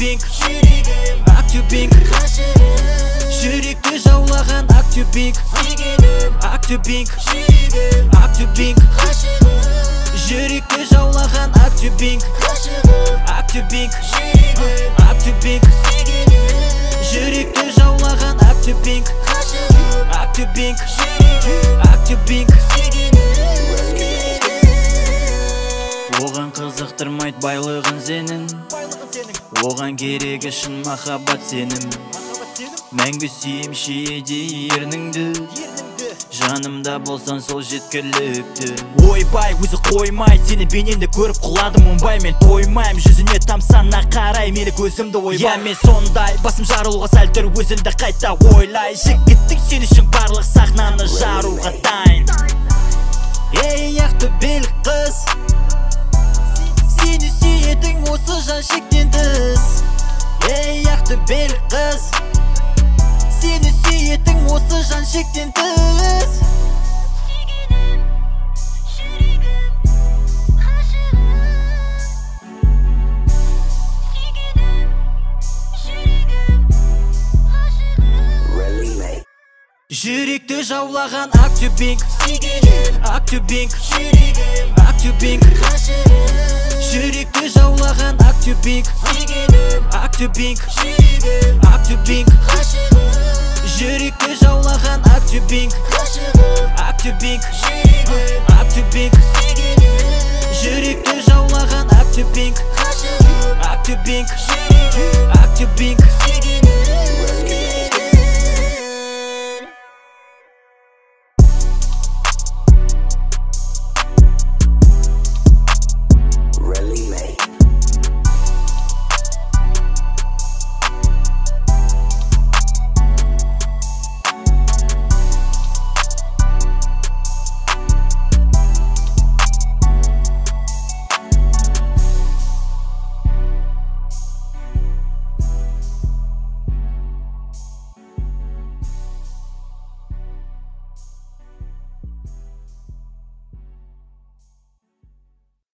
Актюбинг, Актюбинг, жүректі жаулаған Актюбинг, Актюбинг, Актюбинг, жүректі жаулаған Актюбинг, Актюбинг, Актюбинг, жүректі жаулаған Актюбинг, Актюбинг, Актюбинг. Оған қызықтырмайды байлығын сенің, оған керегі шын махаббат сенім. Мәңгі сүйемші ерніңді, жанымда болсан сол жеткілікті. Ойбай, өзі қоймай, сені бейнеңді көріп құладым оңбай. Мен тоймайм, жүзіне тамсана қарай, мені көзімді ойбай. Я мен сондай, басым жарылуға сәл тұр, өзіңді қайта ойлай. Жігіттің сен үшін барлық сахнаны жаруға дайын. Ей ақтөбелік қыз, сені сүйетін осы жан шектен тыс. Ей ақтөбелік қыз, сені сүйетін осы жан шектен тыс. Жүректі жаулаған Актюбинг, Актюбинг, Актюбинг, жүректі жаулаған Актюбинг, Актюбинг, Актюбинг, жүректі жаулаған Актюбинг, Актюбинг, Актюбинг, жүректі жаулаған Актюбинг, Актюбинг.